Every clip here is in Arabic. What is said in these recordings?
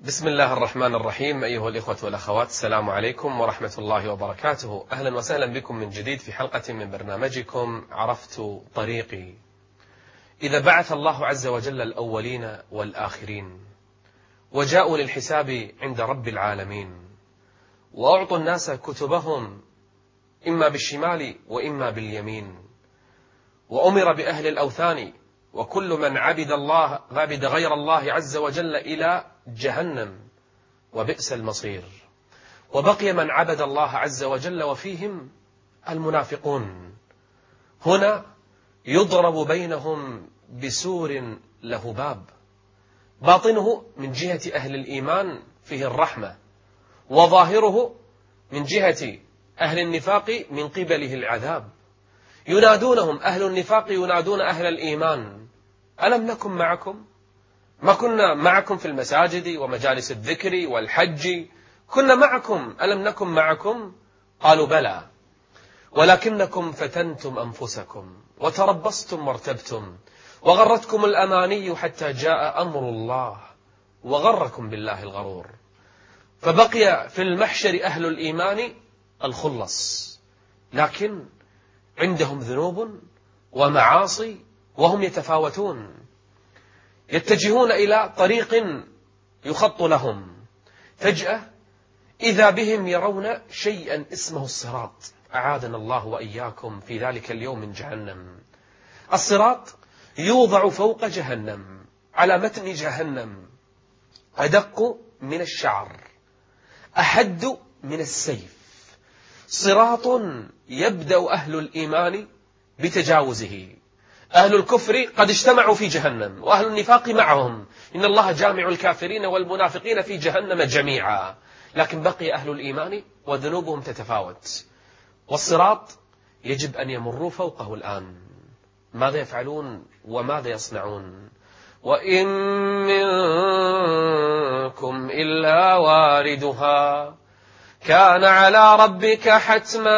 بسم الله الرحمن الرحيم. أيها الإخوة والأخوات، السلام عليكم ورحمة الله وبركاته. أهلا وسهلا بكم من جديد في حلقة من برنامجكم عرفت طريقي. إذا بعث الله عز وجل الأولين والآخرين وجاءوا للحساب عند رب العالمين وأعطوا الناس كتبهم إما بالشمال وإما باليمين، وأمر بأهل الأوثان وكل من عبد غير الله عز وجل إلى جهنم وبئس المصير، وبقي من عبد الله عز وجل وفيهم المنافقون. هنا يضرب بينهم بسور له باب، باطنه من جهة أهل الإيمان فيه الرحمة، وظاهره من جهة أهل النفاق من قبله العذاب. ينادونهم أهل النفاق ينادون أهل الإيمان: ألم نكن معكم؟ ما كنا معكم في المساجد ومجالس الذكر والحج؟ كنا معكم، ألم نكن معكم؟ قالوا بلى، ولكنكم فتنتم أنفسكم وتربصتم وارتبتم وغرتكم الأماني حتى جاء أمر الله وغركم بالله الغرور. فبقي في المحشر أهل الإيمان الخلص، لكن عندهم ذنوب ومعاصي وهم يتفاوتون، يتجهون إلى طريق يخط لهم. فجأة إذا بهم يرون شيئا اسمه الصراط، أعاذنا الله وإياكم في ذلك اليوم من جهنم. الصراط يوضع فوق جهنم على متن جهنم، أدق من الشعر، أحد من السيف. صراط يبدأ أهل الإيمان بتجاوزه، أهل الكفر قد اجتمعوا في جهنم وأهل النفاق معهم، إن الله جامع الكافرين والمنافقين في جهنم جميعا، لكن بقي أهل الإيمان وذنوبهم تتفاوت، والصراط يجب أن يمروا فوقه الآن. ماذا يفعلون وماذا يصنعون؟ وإن منكم إلا واردها كان على ربك حتما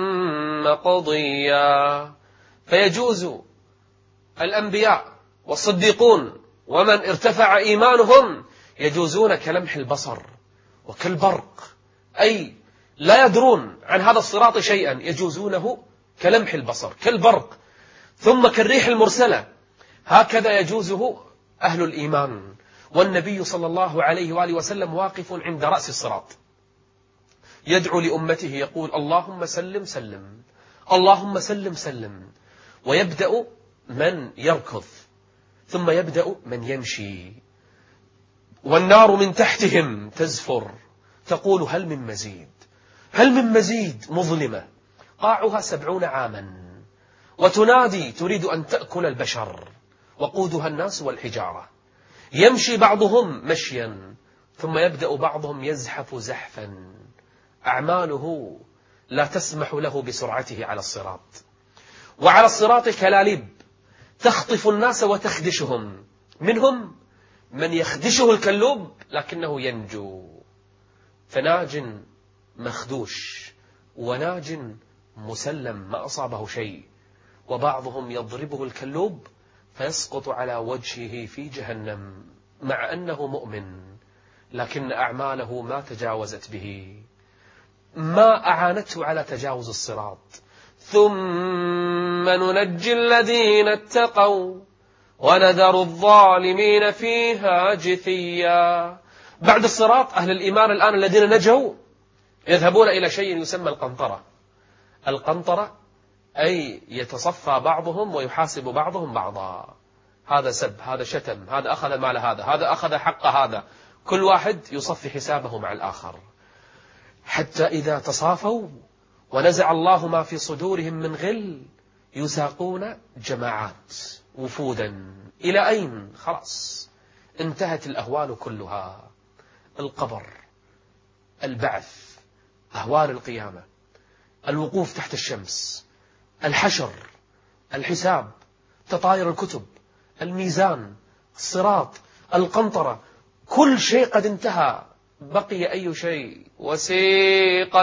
مقضيا. فيجوز الأنبياء والصديقون ومن ارتفع إيمانهم يجوزون كلمح البصر وكالبرق، أي لا يدرون عن هذا الصراط شيئا، يجوزونه كلمح البصر كالبرق، ثم كالريح المرسلة، هكذا يجوزه أهل الإيمان. والنبي صلى الله عليه وآله وسلم واقف عند رأس الصراط يدعو لأمته يقول: اللهم سلم سلم، اللهم سلم سلم. ويبدأ من يركض، ثم يبدأ من يمشي، والنار من تحتهم تزفر تقول: هل من مزيد، هل من مزيد، مظلمة قاعها 70 عاما، وتنادي تريد أن تأكل البشر، وقودها الناس والحجارة. يمشي بعضهم مشيا، ثم يبدأ بعضهم يزحف زحفا، أعماله لا تسمح له بسرعته على الصراط. وعلى الصراط كلاليب تخطف الناس وتخدشهم، منهم من يخدشه الكلوب لكنه ينجو، فناج مخدوش وناج مسلم ما أصابه شيء، وبعضهم يضربه الكلوب فيسقط على وجهه في جهنم مع أنه مؤمن، لكن أعماله ما تجاوزت به، ما أعانته على تجاوز الصراط. ثم ننجي الذين اتقوا ونذر الظالمين فيها جثيا. بعد الصراط أهل الإيمان الآن الذين نجوا يذهبون إلى شيء يسمى القنطرة. القنطرة أي يتصفى بعضهم ويحاسب بعضهم بعضا، هذا سب، هذا شتم، هذا أخذ مال هذا أخذ حق هذا، كل واحد يصفي حسابه مع الآخر، حتى إذا تصافوا ونزع الله ما في صدورهم من غل يساقون جماعات وفودا. إلى أين؟ خلاص انتهت الأهوال كلها، القبر، البعث، أهوال القيامة، الوقوف تحت الشمس، الحشر، الحساب، تطاير الكتب، الميزان، الصراط، القنطرة، كل شيء قد انتهى. بقي أي شيء؟ وسيق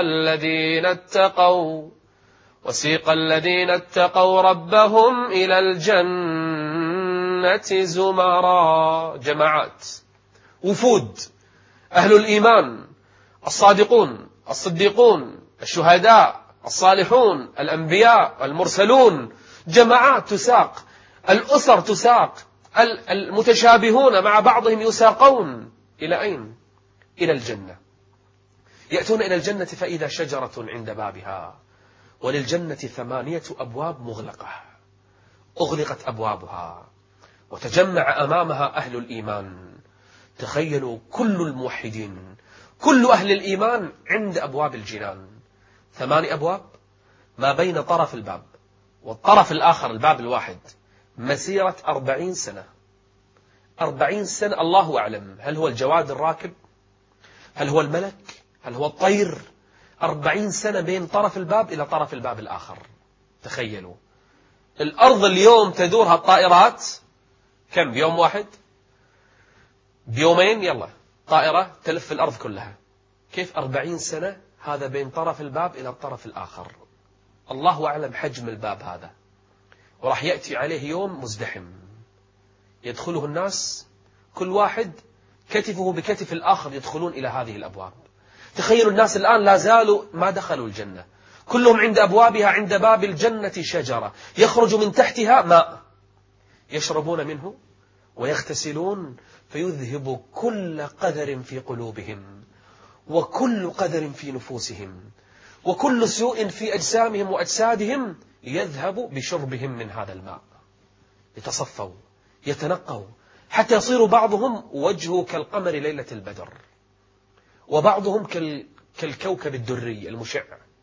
الذين اتقوا ربهم إلى الجنة زمرا، جماعات، وفود، أهل الإيمان الصادقون الصديقون الشهداء الصالحون الأنبياء المرسلون، جماعات تساق، الأسر تساق، المتشابهون مع بعضهم يساقون إلى أين؟ إلى الجنة. يأتون إلى الجنة فإذا شجرة عند بابها، وللجنة 8 أبواب مغلقة، أغلقت أبوابها وتجمع أمامها أهل الإيمان. تخيلوا كل الموحدين، كل أهل الإيمان عند أبواب الجنان، 8 أبواب ما بين طرف الباب والطرف الآخر الباب الواحد مسيرة 40 سنة. 40 سنة، الله أعلم هل هو الجواد الراكب، هل هو الملك، هل هو الطير. 40 سنة بين طرف الباب إلى طرف الباب الآخر. تخيلوا الأرض اليوم تدورها الطائرات كم بيوم واحد؟ بيومين يلا طائرة تلف الأرض كلها. كيف 40 سنة هذا بين طرف الباب إلى الطرف الآخر؟ الله أعلم حجم الباب هذا. وراح يأتي عليه يوم مزدحم يدخله الناس، كل واحد كتفه بكتف الآخر يدخلون إلى هذه الأبواب. تخيلوا الناس الآن لا زالوا ما دخلوا الجنة، كلهم عند أبوابها. عند باب الجنة شجرة يخرج من تحتها ماء يشربون منه ويغتسلون، فيذهب كل قذر في قلوبهم وكل قذر في نفوسهم وكل سوء في أجسامهم وأجسادهم، يذهب بشربهم من هذا الماء. يتصفوا يتنقوا حتى يصير بعضهم وجهه كالقمر ليلة البدر، وبعضهم كالكوكب الدري المشع،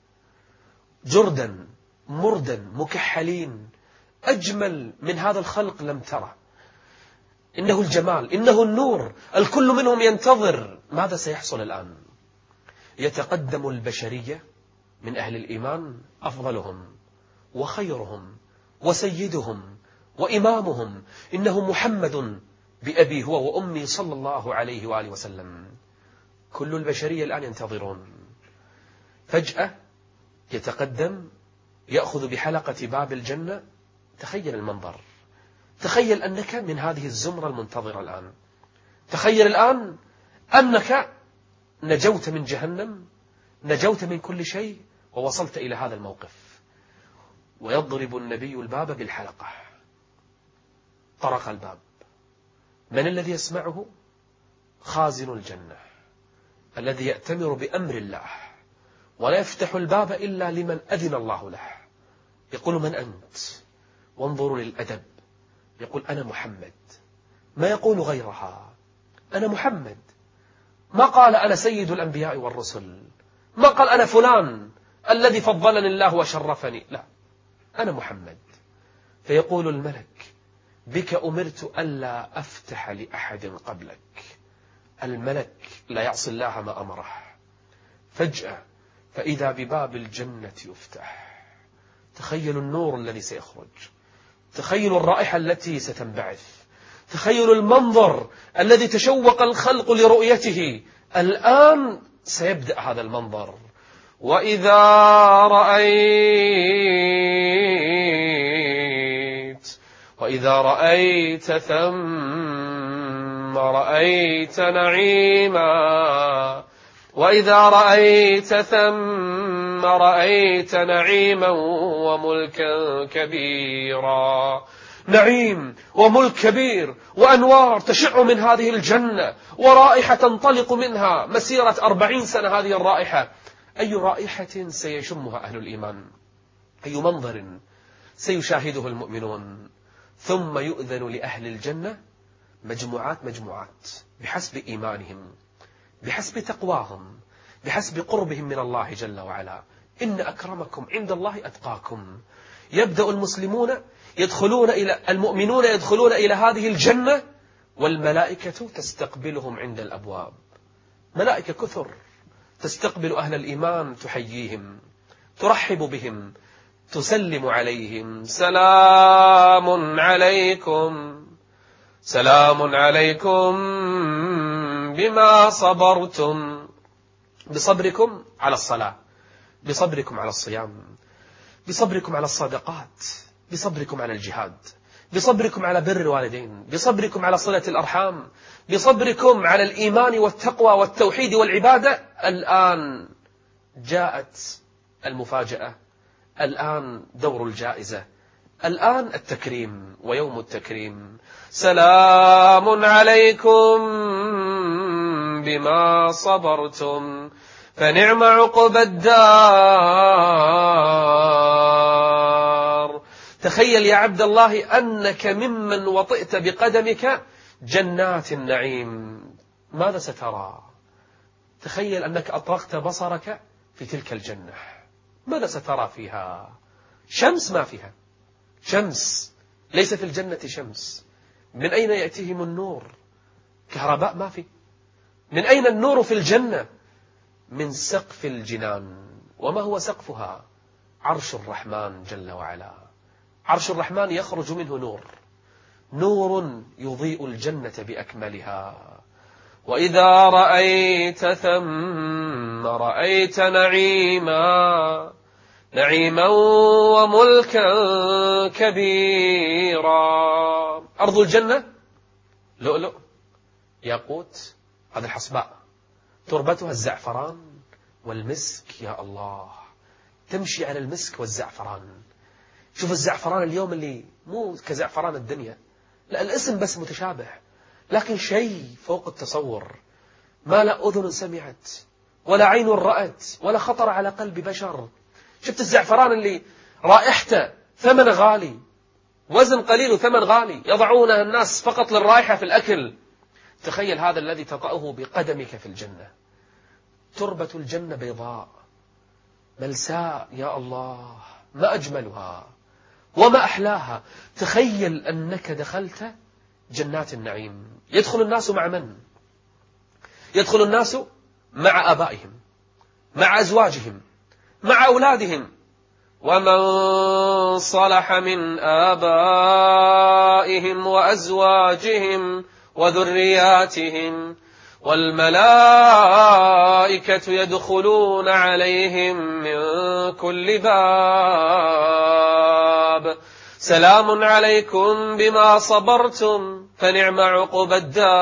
جردا مردا مكحلين، أجمل من هذا الخلق لم ترى. إنه الجمال، إنه النور. الكل منهم ينتظر ماذا سيحصل الآن. يتقدم البشرية من أهل الإيمان أفضلهم وخيرهم وسيدهم وإمامهم، إنه محمد بأبي هو وأمي صلى الله عليه وآله وسلم. كل البشرية الآن ينتظرون. فجأة يتقدم يأخذ بحلقة باب الجنة. تخيل المنظر، تخيل أنك من هذه الزمرة المنتظرة الآن. تخيل الآن أنك نجوت من جهنم، نجوت من كل شيء، ووصلت إلى هذا الموقف. ويضرب النبي الباب بالحلقة. طرق الباب. من الذي يسمعه؟ خازن الجنة الذي يأتمر بأمر الله، ولا يفتح الباب إلا لمن أذن الله له. يقول من أنت؟ وانظروا للأدب. يقول أنا محمد، ما يقول غيرها. أنا محمد، ما قال أنا سيد الأنبياء والرسل، ما قال أنا فلان الذي فضلني الله وشرفني، لا، أنا محمد. فيقول الملك بك أمرت ألا أفتح لأحد قبلك. الملك لا يعصي الله ما أمره. فجأة فإذا بباب الجنة يفتح. تخيلوا النور الذي سيخرج، تخيلوا الرائحة التي ستنبعث، تخيلوا المنظر الذي تشوق الخلق لرؤيته. الآن سيبدأ هذا المنظر. وإذا رأيت ثم رأيت نعيما، وإذا رأيت ثم رأيت نعيما وملكا كبيرا. نعيم وملك كبير وأنوار تشع من هذه الجنة، ورائحة تنطلق منها مسيرة 40 سنة. هذه الرائحة أي رائحة سيشمها أهل الإيمان؟ أي منظر سيشاهده المؤمنون؟ ثم يؤذن لأهل الجنة مجموعات بحسب إيمانهم، بحسب تقواهم، بحسب قربهم من الله جل وعلا. إن أكرمكم عند الله أتقاكم. يبدأ المؤمنون يدخلون إلى هذه الجنة، والملائكة تستقبلهم عند الأبواب. ملائكة كثر تستقبل أهل الإيمان، تحييهم، ترحب بهم، تسلم عليهم. سلام عليكم بما صبرتم، بصبركم على الصلاة، بصبركم على الصيام، بصبركم على الصدقات، بصبركم على الجهاد، بصبركم على بر الوالدين، بصبركم على صلة الأرحام، بصبركم على الإيمان والتقوى والتوحيد والعبادة. الآن جاءت المفاجأة، الآن دور الجائزة، الآن التكريم ويوم التكريم. سلام عليكم بما صبرتم فنعم عقبى الدار. تخيل يا عبد الله أنك ممن وطئت بقدمك جنات النعيم، ماذا سترى؟ تخيل أنك أطرقت بصرك في تلك الجنة، ماذا سترى فيها؟ شمس ما فيها، شمس ليس في الجنة شمس. من أين يأتيهم النور؟ كهرباء ما في. من أين النور في الجنة؟ من سقف الجنان. وما هو سقفها؟ عرش الرحمن جل وعلا. عرش الرحمن يخرج منه نور، نور يضيء الجنة بأكملها. وإذا رأيت ثم رأيت نعيما، نعيما وملكا كبيرا. أرض الجنة لؤلؤ ياقوت، هذا الحصباء، تربتها الزعفران والمسك. يا الله، تمشي على المسك والزعفران. شوف الزعفران اليوم اللي مو كزعفران الدنيا، لا الاسم بس متشابه، لكن شيء فوق التصور. ما لا أذن سمعت ولا عين رأت ولا خطر على قلب بشر. شفت الزعفران اللي رائحته ثمن غالي، وزن قليل وثمن غالي، يضعونها الناس فقط للرائحة في الأكل. تخيل هذا الذي تطأه بقدمك في الجنة. تربة الجنة بيضاء ملساء، يا الله ما أجملها وما أحلاها. تخيل أنك دخلت جنات النعيم. يدخل الناس مع من؟ يدخل الناس مع آبائهم، مع أزواجهم، مع أولادهم، ومن صلح من آبائهم وأزواجهم وذرياتهم، والملائكة يدخلون عليهم من كل باب. سلام عليكم بما صبرتم فنعم عقبى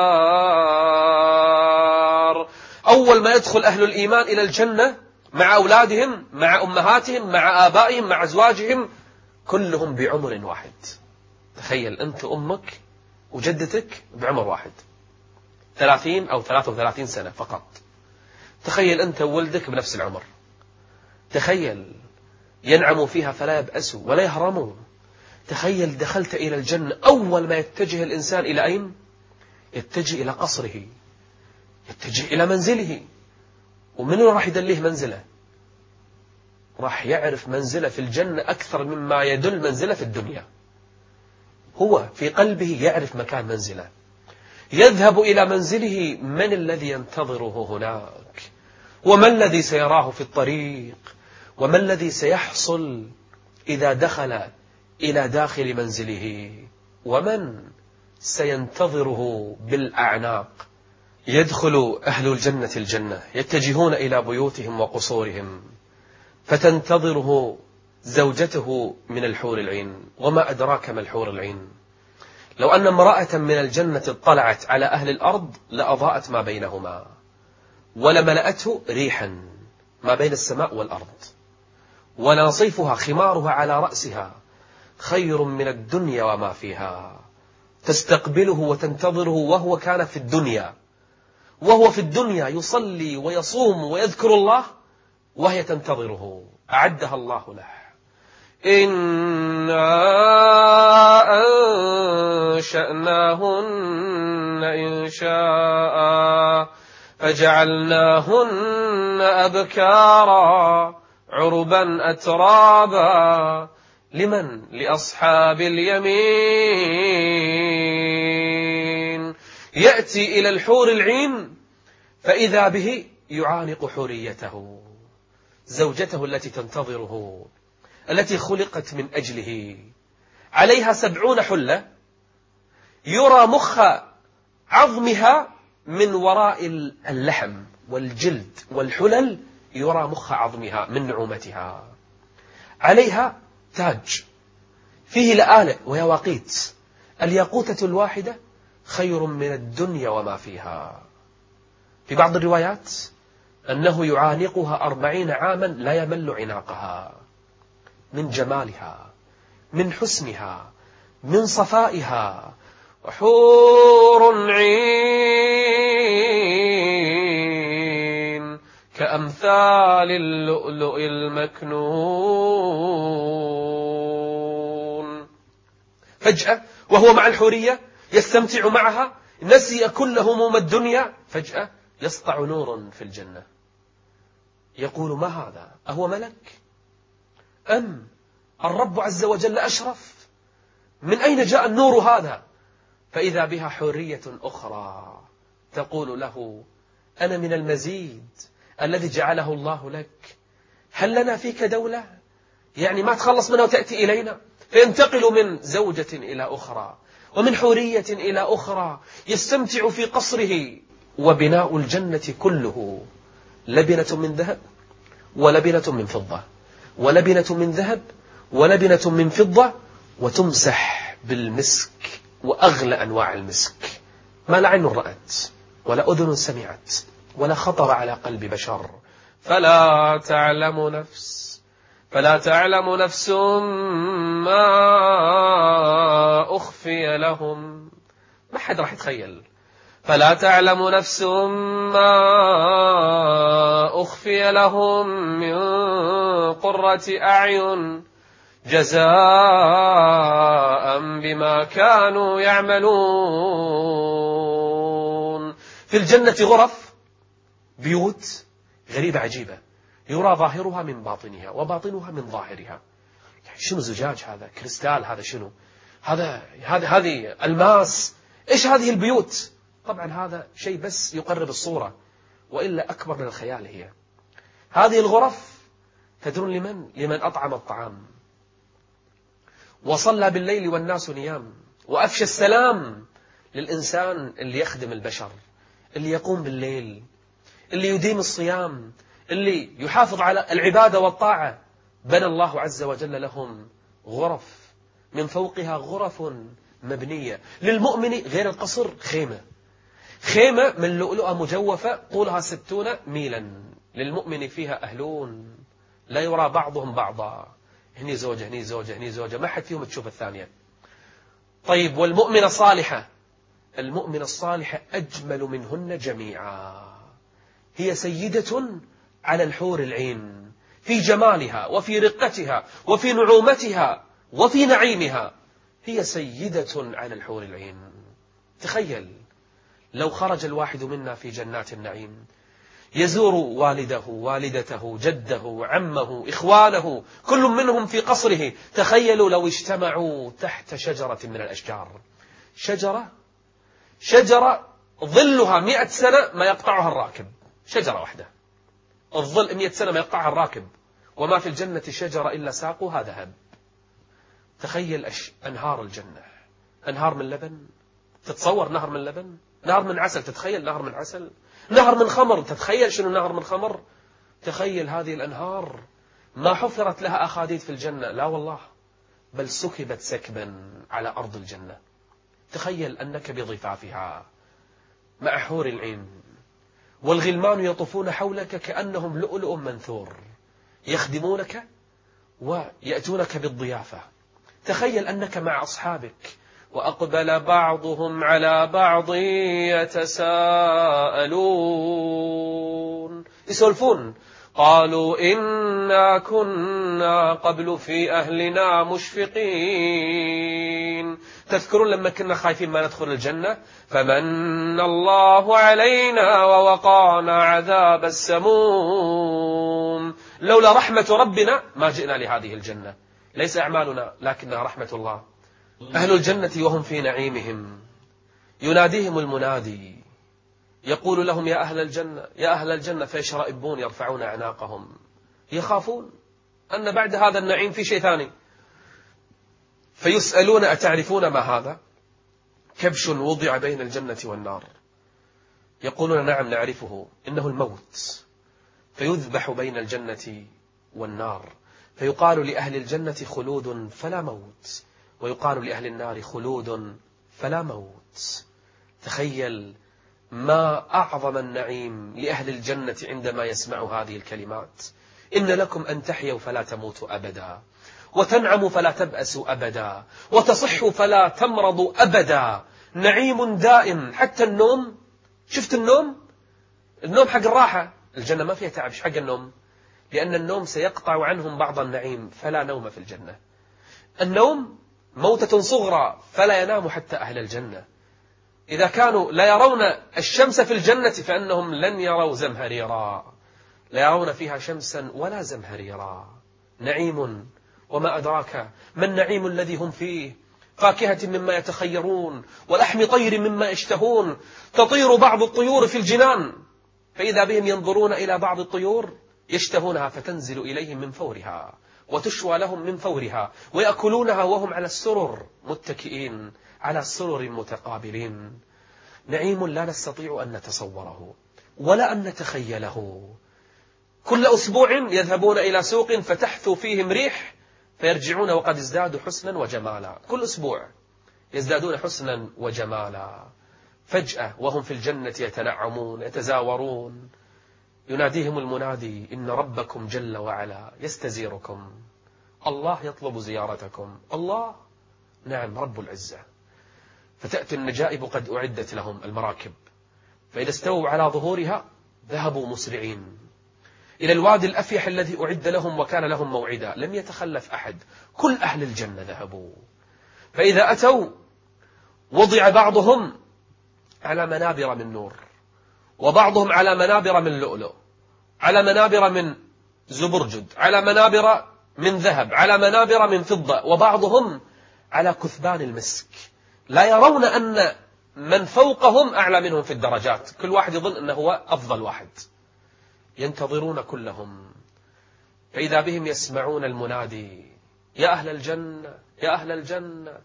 الدار. أول ما يدخل أهل الإيمان إلى الجنة مع أولادهم، مع أمهاتهم، مع آبائهم، مع أزواجهم، كلهم بعمر واحد. تخيل أنت أمك وجدتك بعمر واحد، 30 أو 33 سنة فقط. تخيل أنت وولدك بنفس العمر. تخيل ينعموا فيها فلا يبأسوا ولا يهرموا. تخيل دخلت إلى الجنة، أول ما يتجه الإنسان إلى أين؟ يتجه إلى قصره، يتجه إلى منزله. ومن راح يدليه منزله؟ راح يعرف منزله في الجنة أكثر مما يدل منزله في الدنيا. هو في قلبه يعرف مكان منزله. يذهب إلى منزله، من الذي ينتظره هناك، وما الذي سيراه في الطريق، وما الذي سيحصل إذا دخل إلى داخل منزله، ومن سينتظره بالأعناق. يدخل أهل الجنة الجنة، يتجهون إلى بيوتهم وقصورهم، فتنتظره زوجته من الحور العين. وما أدراك ما الحور العين؟ لو أن امرأة من الجنة اطلعت على أهل الأرض لأضاءت ما بينهما، ولملأته ريحا ما بين السماء والأرض، وناصيفها خمارها على رأسها خير من الدنيا وما فيها. تستقبله وتنتظره وهو كان في الدنيا، وهو في الدنيا يصلي ويصوم ويذكر الله، وهي تنتظره. أعدها الله له. إنا أنشأناهن إنشاء فجعلناهن أبكارا عربا أترابا. لمن؟ لأصحاب اليمين. يأتي إلى الحور العين فإذا به يعانق حوريته، زوجته التي تنتظره، التي خلقت من أجله. عليها 70 حلة، يرى مخ عظمها من وراء اللحم والجلد والحلل، يرى مخ عظمها من نعومتها. عليها تاج فيه لآلئ ويواقيت، الياقوتة الواحدة خير من الدنيا وما فيها. في بعض الروايات أنه يعانقها 40 عاما لا يمل عناقها، من جمالها، من حسنها، من صفائها. وحور عين كأمثال اللؤلؤ المكنون. فجأة وهو مع الحورية يستمتع معها، نسي كل هموم الدنيا، فجأة يسطع نور في الجنة، يقول: ما هذا؟ أهو ملك أم الرب عز وجل أشرف؟ من أين جاء النور هذا؟ فإذا بها حورية أخرى تقول له: أنا من المزيد الذي جعله الله لك، هل لنا فيك دولة؟ يعني ما تخلص منها وتأتي إلينا؟ فينتقل من زوجة إلى أخرى ومن حورية إلى أخرى، يستمتع في قصره. وبناء الجنة كله لبنة من ذهب ولبنة من فضة، ولبنة من ذهب ولبنة من فضة، وتمسح بالمسك وأغلى أنواع المسك، ما لا عين رأت ولا أذن سمعت ولا خطر على قلب بشر. فلا تعلم نفس ما أخفي لهم، ما حد راح يتخيل. فلا تعلم نفس ما أخفي لهم من قرة أعين جزاء بما كانوا يعملون. في الجنة غرف، بيوت غريبة عجيبة، يرى ظاهرها من باطنها وباطنها من ظاهرها. يعني شنو زجاج هذا؟ كريستال هذا؟ شنو هذه الماس؟ إيش هذه البيوت؟ طبعا هذا شيء بس يقرب الصورة، وإلا أكبر من الخيال. هي هذه الغرف تدرون لمن أطعم الطعام وصلى بالليل والناس نيام، وأفشى السلام للإنسان اللي يخدم البشر، اللي يقوم بالليل، اللي يديم الصيام، اللي يحافظ على العبادة والطاعة. بنى الله عز وجل لهم غرف، من فوقها غرف مبنية للمؤمن، غير القصر خيمة من لؤلؤة مجوفة طولها 60 ميلا، للمؤمن فيها أهلون لا يرى بعضهم بعضا، هني زوجة هني زوجة هني زوجة، ما حد فيهم تشوف الثانية. طيب، والمؤمنة الصالحة، المؤمنة الصالحة أجمل منهن جميعا، هي سيدة على الحور العين في جمالها وفي رقتها وفي نعومتها وفي نعيمها، هي سيدة على الحور العين. تخيل لو خرج الواحد منا في جنات النعيم يزور والده والدته جده عمه إخوانه، كل منهم في قصره. تخيلوا لو اجتمعوا تحت شجرة من الأشجار، شجرة ظلها 100 سنة ما يقطعها الراكب، شجرة واحدة الظل 100 سنة ما يقطعها الراكب، وما في الجنة شجرة إلا ساقها ذهب. تخيل أنهار الجنة، أنهار من لبن، تتصور نهر من لبن، نهر من عسل، تتخيل نهر من عسل، نهر من خمر، تتخيل شنو نهر من خمر. تخيل هذه الأنهار ما حفرت لها أخاديد في الجنة، لا والله، بل سكبت سكبا على أرض الجنة. تخيل أنك بضفافها مع حور العين، والغلمان يطوفون حولك كأنهم لؤلؤ منثور، يخدمونك ويأتونك بالضيافة. تخيل أنك مع أصحابك، وأقبل بعضهم على بعض يتساءلون، يسولفون، قالوا إنا كنا قبل في أهلنا مشفقين. تذكرون لما كنا خايفين ما ندخل الجنة، فمن الله علينا ووقانا عذاب السموم. لولا رحمة ربنا ما جئنا لهذه الجنة، ليس أعمالنا لكنها رحمة الله. أهل الجنة وهم في نعيمهم يناديهم المنادي، يقول لهم: يا أهل الجنة يا أهل الجنة، فيشرئبون يرفعون أعناقهم، يخافون أن بعد هذا النعيم في شيء ثاني. فيسألون: أتعرفون ما هذا؟ كبش وضع بين الجنة والنار. يقولون: نعم نعرفه، إنه الموت. فيذبح بين الجنة والنار، فيقال لأهل الجنة: خلود فلا موت، ويقال لأهل النار خلود فلا موت. تخيل ما أعظم النعيم لأهل الجنة عندما يسمعوا هذه الكلمات: إن لكم أن تحيوا فلا تموتوا أبدا، وتنعموا فلا تبأسوا أبدا، وتصحوا فلا تمرضوا أبدا. نعيم دائم حتى النوم. شفت النوم حق الراحة. الجنة ما فيها تعب. حق النوم، لأن النوم سيقطع عنهم بعض النعيم، فلا نوم في الجنة. النوم موتة صغرى، فلا ينام حتى أهل الجنة. إذا كانوا لا يرون الشمس في الجنة فإنهم لن يروا زمهريرا، لا يرون فيها شمسا ولا زمهريرا. نعيم، وما أدراك ما النعيم الذي هم فيه: فاكهة مما يتخيرون، ولحم طير مما يشتهون. تطير بعض الطيور في الجنان، فإذا بهم ينظرون إلى بعض الطيور يشتهونها فتنزل إليهم من فورها، وتشوى لهم من فورها، ويأكلونها وهم على السرر متكئين على سرر متقابلين. نعيم لا نستطيع أن نتصوره ولا أن نتخيله. كل أسبوع يذهبون إلى سوق فتحثو فيهم ريح، فيرجعون وقد ازدادوا حسنا وجمالا. كل أسبوع يزدادون حسنا وجمالا. فجأة وهم في الجنة يتنعمون يتزاورون، يناديهم المنادي: إن ربكم جل وعلا يستزيركم. الله يطلب زيارتكم. الله، نعم، رب العزة. فتأتي النجائب قد أعدت لهم المراكب، فإذا استووا على ظهورها ذهبوا مسرعين إلى الوادي الأفيح الذي أعد لهم وكان لهم موعدا. لم يتخلف أحد، كل أهل الجنة ذهبوا. فإذا أتوا وضع بعضهم على منابر من نور، وبعضهم على منابر من لؤلؤ، على منابر من زبرجد، على منابر من ذهب، على منابر من فضة، وبعضهم على كثبان المسك. لا يرون أن من فوقهم أعلى منهم في الدرجات، كل واحد يظن أنه هو أفضل واحد. ينتظرون كلهم، فإذا بهم يسمعون المنادي: يا أهل الجنة، يا أهل الجنة،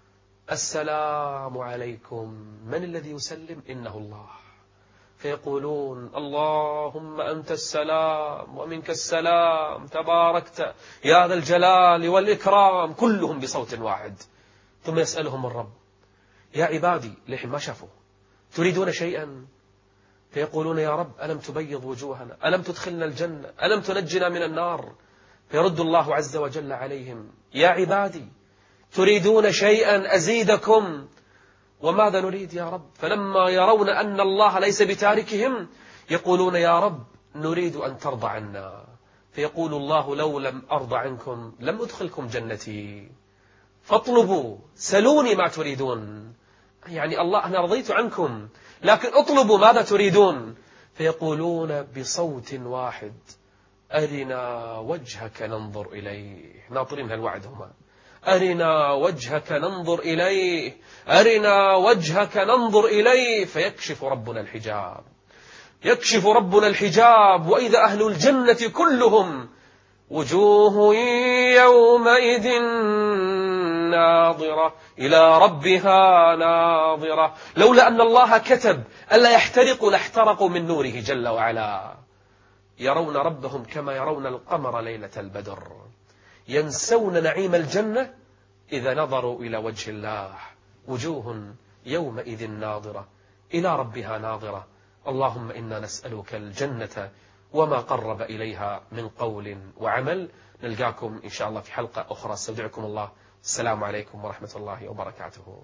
السلام عليكم. من الذي يسلم؟ إنه الله. فيقولون: اللهم أنت السلام ومنك السلام، تباركت يا ذا الجلال والإكرام. كلهم بصوت واحد. ثم يسألهم الرب: يا عبادي، لحين ما شافوا، تريدون شيئا؟ فيقولون: يا رب، ألم تبيض وجوهنا؟ ألم تدخلنا الجنة؟ ألم تنجنا من النار؟ فيرد الله عز وجل عليهم: يا عبادي، تريدون شيئا أزيدكم؟ وماذا نريد يا رب؟ فلما يرون أن الله ليس بتاركهم يقولون: يا رب، نريد أن ترضى عنا. فيقول الله: لو لم أرضى عنكم لم أدخلكم جنتي، فاطلبوا، سلوني ما تريدون. يعني الله، أنا رضيت عنكم، لكن اطلبوا ماذا تريدون. فيقولون بصوت واحد: أرنا وجهك ننظر إليه. ناطرين هالوعد هما: أرنا وجهك ننظر إليه، أرنا وجهك ننظر إليه. فيكشف ربنا الحجاب، يكشف ربنا الحجاب، وإذا أهل الجنة كلهم وجوه يومئذ ناظرة إلى ربها ناظرة. لولا أن الله كتب ألا يحترقوا لاحترقوا من نوره جل وعلا. يرون ربهم كما يرون القمر ليلة البدر. ينسون نعيم الجنة إذا نظروا إلى وجه الله. وجوه يومئذ ناظرة إلى ربها ناظرة. اللهم إنا نسألك الجنة وما قرب إليها من قول وعمل. نلقاكم إن شاء الله في حلقة أخرى. استودعكم الله. السلام عليكم ورحمة الله وبركاته.